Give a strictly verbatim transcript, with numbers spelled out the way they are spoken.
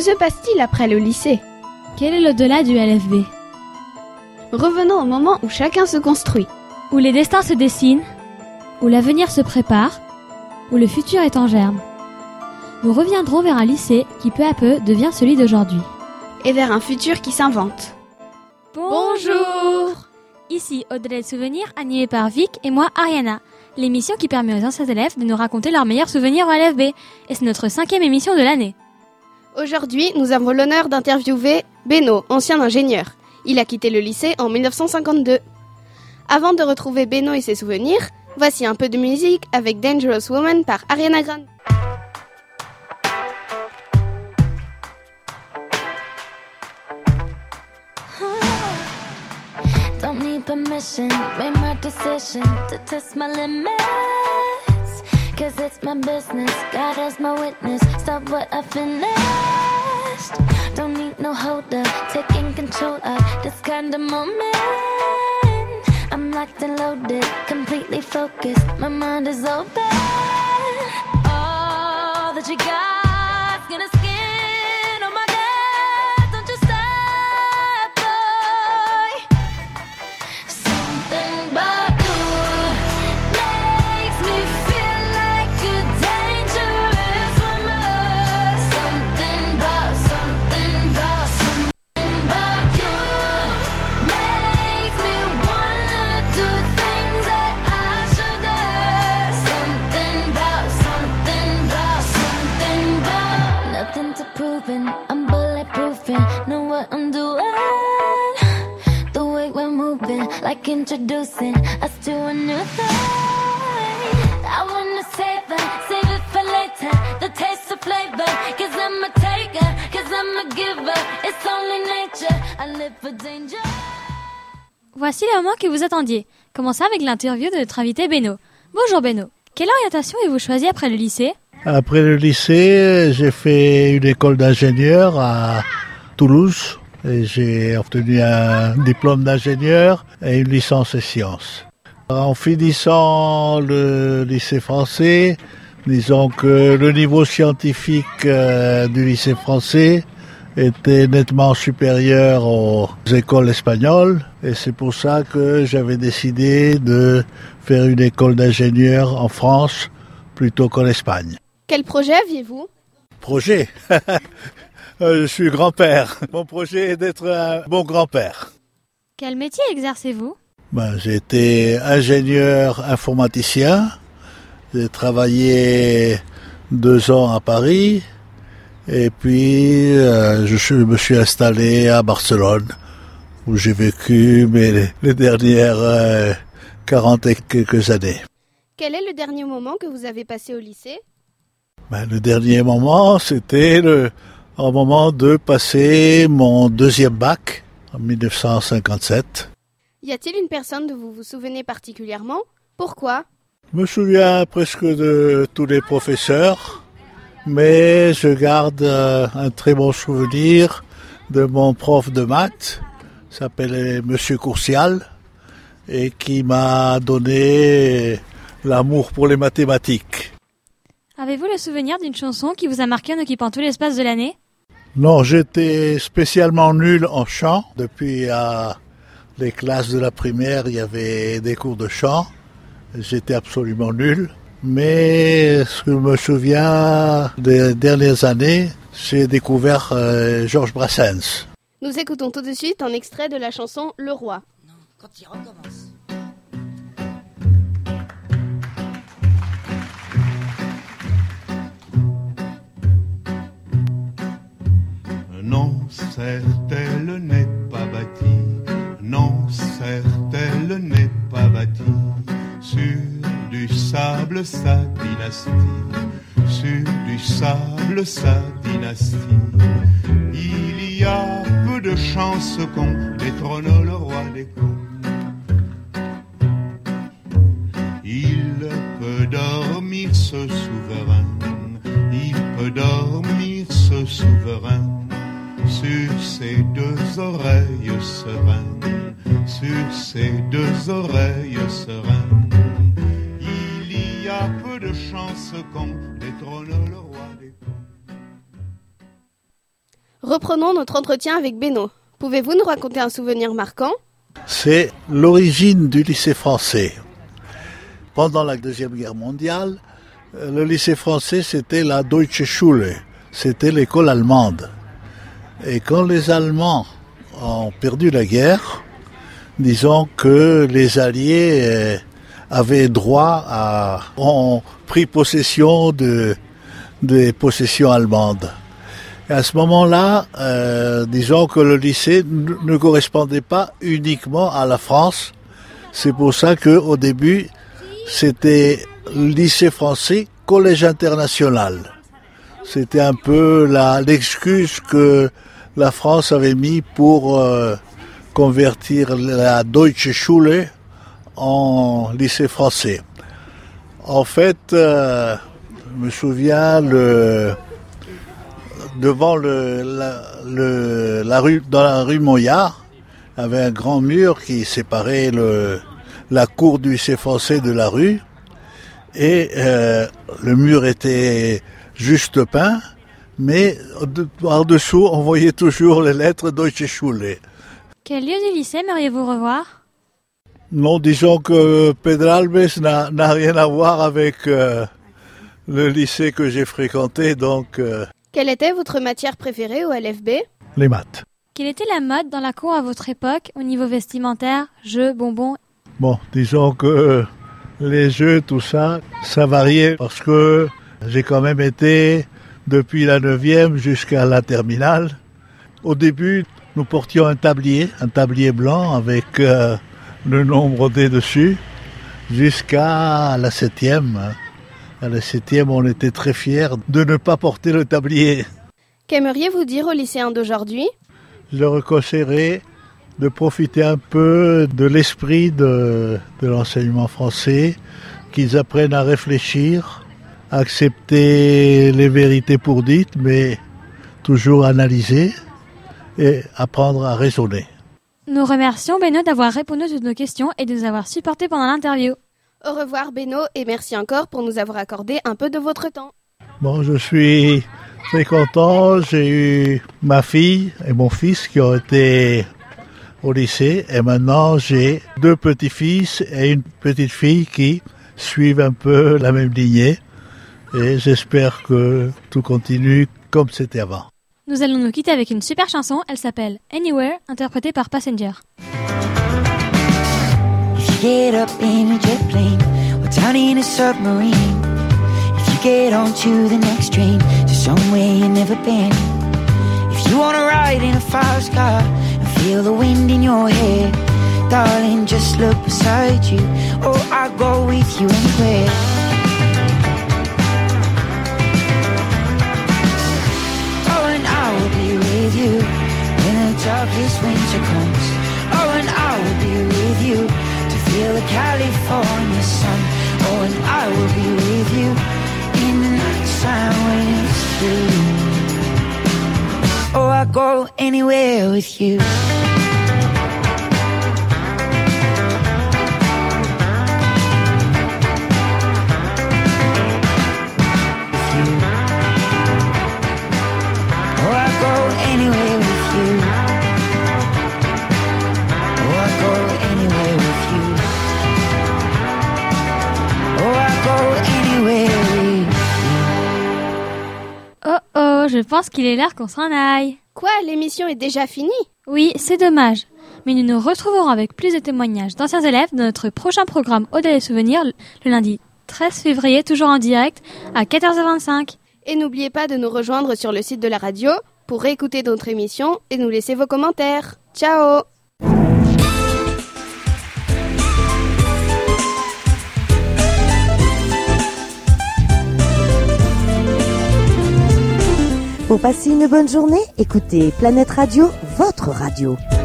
Que se passe-t-il après le lycée ? Quel est l'au-delà du L F B ? Revenons au moment où chacun se construit. Où les destins se dessinent, où l'avenir se prépare, où le futur est en germe. Nous reviendrons vers un lycée qui peu à peu devient celui d'aujourd'hui. Et vers un futur qui s'invente. Bonjour ! Ici Au-delà des souvenirs, animée par Vic et moi Ariana. L'émission qui permet aux anciens élèves de nous raconter leurs meilleurs souvenirs au L F B. Et c'est notre cinquième émission de l'année. Aujourd'hui, nous avons l'honneur d'interviewer Beno, ancien ingénieur. Il a quitté le lycée en dix-neuf cent cinquante-deux. Avant de retrouver Beno et ses souvenirs, voici un peu de musique avec Dangerous Woman par Ariana Grande. Don't need permission, made my decision to test my limits. Cause it's my business, God as my witness, stop what I finished. Don't need no holder, taking control of this kind of moment. I'm locked and loaded, completely focused, my mind is open. All that you got's gonna skin on my dad, don't you stop, boy. Something about you makes me feel like a dangerous woman. Something about, something about, something about you makes me wanna do things that I shouldn't. Something about, something about, something about. Nothing to prove and I'm bulletproofing, know what I'm doing. The way we're moving, like introducing us to a new thing. I wanna save it, save it for later, the taste of flavor. Cause I'm a taker, cause I'm a giver. It's only nature, I live for danger. Voici le moment que vous attendiez. Commençons avec l'interview de notre invité Beno. Bonjour Beno. Quelle orientation avez-vous choisi après le lycée ? Après le lycée, j'ai fait une école d'ingénieur à Toulouse et j'ai obtenu un diplôme d'ingénieur et une licence en sciences. En finissant le lycée français, disons que le niveau scientifique euh, du lycée français était nettement supérieur aux écoles espagnoles et c'est pour ça que j'avais décidé de faire une école d'ingénieur en France plutôt qu'en Espagne. Quel projet aviez-vous ? Projet. Je suis grand-père. Mon projet est d'être un bon grand-père. Quel métier exercez-vous ? Ben, j'ai été ingénieur informaticien. J'ai travaillé deux ans à Paris. Et puis, euh, je suis, me suis installé à Barcelone, où j'ai vécu mes, les dernières euh, quarante et quelques années. Quel est le dernier moment que vous avez passé au lycée ? Ben, le dernier moment, c'était le au moment de passer mon deuxième bac en dix-neuf cent cinquante-sept. Y a-t-il une personne dont vous vous souvenez particulièrement ? Pourquoi ? Je me souviens presque de tous les professeurs, mais je garde euh, un très bon souvenir de mon prof de maths, qui s'appelait Monsieur Courcial, et qui m'a donné l'amour pour les mathématiques. Avez-vous le souvenir d'une chanson qui vous a marqué en occupant tout l'espace de l'année ? Non, j'étais spécialement nul en chant. Depuis euh, les classes de la primaire, il y avait des cours de chant. J'étais absolument nul. Mais ce que je me souviens des dernières années, j'ai découvert euh, Georges Brassens. Nous écoutons tout de suite un extrait de la chanson Le Roi. Non, quand il recommence. Non, certes, elle n'est pas bâtie, non, certes, elle n'est pas bâtie sur du sable sa dynastie, sur du sable sa dynastie. Il y a peu de chances qu'on détrône le roi des cons. Il peut dormir ce souverain, il peut dormir ce souverain sur ses deux oreilles sereines, sur ses deux oreilles sereines. Il y a peu de chances qu'on détrône le roi des cons. Reprenons notre entretien avec Beno. Pouvez-vous nous raconter un souvenir marquant ? C'est l'origine du lycée français. Pendant la Deuxième Guerre mondiale, le lycée français, c'était la Deutsche Schule, c'était l'école allemande. Et quand les Allemands ont perdu la guerre, disons que les Alliés euh, avaient droit à... ont pris possession de, des possessions allemandes. Et à ce moment-là, euh, disons que le lycée n- ne correspondait pas uniquement à la France. C'est pour ça qu'au début, c'était lycée français, collège international. C'était un peu la, l'excuse que la France avait mis pour euh, convertir la Deutsche Schule en lycée français. En fait, euh, je me souviens, le, devant le, la, le, la rue, dans la rue Moyard, il y avait un grand mur qui séparait le, la cour du lycée français de la rue. Et euh, le mur était juste peint, mais de, par-dessous, on voyait toujours les lettres Deutsche Schule. Quel lieu du lycée aimeriez-vous revoir ? Non, disons que Pedralbes n'a, n'a rien à voir avec euh, le lycée que j'ai fréquenté, donc euh, Quelle était votre matière préférée au L F B ? les maths. Quelle était la mode dans la cour à votre époque au niveau vestimentaire, jeux, bonbons ? Bon, disons que les jeux, tout ça, ça variait parce que j'ai quand même été depuis la neuvième jusqu'à la terminale. Au début, nous portions un tablier, un tablier blanc avec euh, le nombre D dessus, jusqu'à la septième. À la septième, on était très fiers de ne pas porter le tablier. Qu'aimeriez-vous dire aux lycéens d'aujourd'hui ? Je leur conseillerais de profiter un peu de l'esprit de, de l'enseignement français, qu'ils apprennent à réfléchir, à accepter les vérités pour dites, mais toujours analyser et apprendre à raisonner. Nous remercions Beno d'avoir répondu à toutes nos questions et de nous avoir supportés pendant l'interview. Au revoir Beno et merci encore pour nous avoir accordé un peu de votre temps. Bon, je suis très content. J'ai eu ma fille et mon fils qui ont été au lycée et maintenant j'ai deux petits-fils et une petite fille qui suivent un peu la même lignée et j'espère que tout continue comme c'était avant. Nous allons nous quitter avec une super chanson, elle s'appelle Anywhere, interprétée par Passenger. If you get up in a jet plane or down in a submarine, if you get onto the next train to somewhere you've never been, if you wanna ride in a fast car and feel the wind in your hair, darling, just look beside you. Oh, I'll go with you anywhere. Oh, and I will be with you when the darkest winter comes. Oh, and I will be with you to feel the California sun. Oh, and I will be with you in the night time when it's through. Oh, I'll go anywhere with you. Oh, I'll go anywhere with you. Oh, I'll go anywhere with you. Oh, I'll go anywhere with you. Oh oh, je pense qu'il est l'heure qu'on s'en aille. Quoi, l'émission est déjà finie ? Oui, c'est dommage. Mais nous nous retrouverons avec plus de témoignages d'anciens élèves dans notre prochain programme Au-delà des souvenirs, le lundi treize février, toujours en direct, à quatorze heures vingt-cinq. Et n'oubliez pas de nous rejoindre sur le site de la radio pour réécouter notre émission et nous laisser vos commentaires. Ciao ! Pour passer une bonne journée, écoutez Planète Radio, votre radio.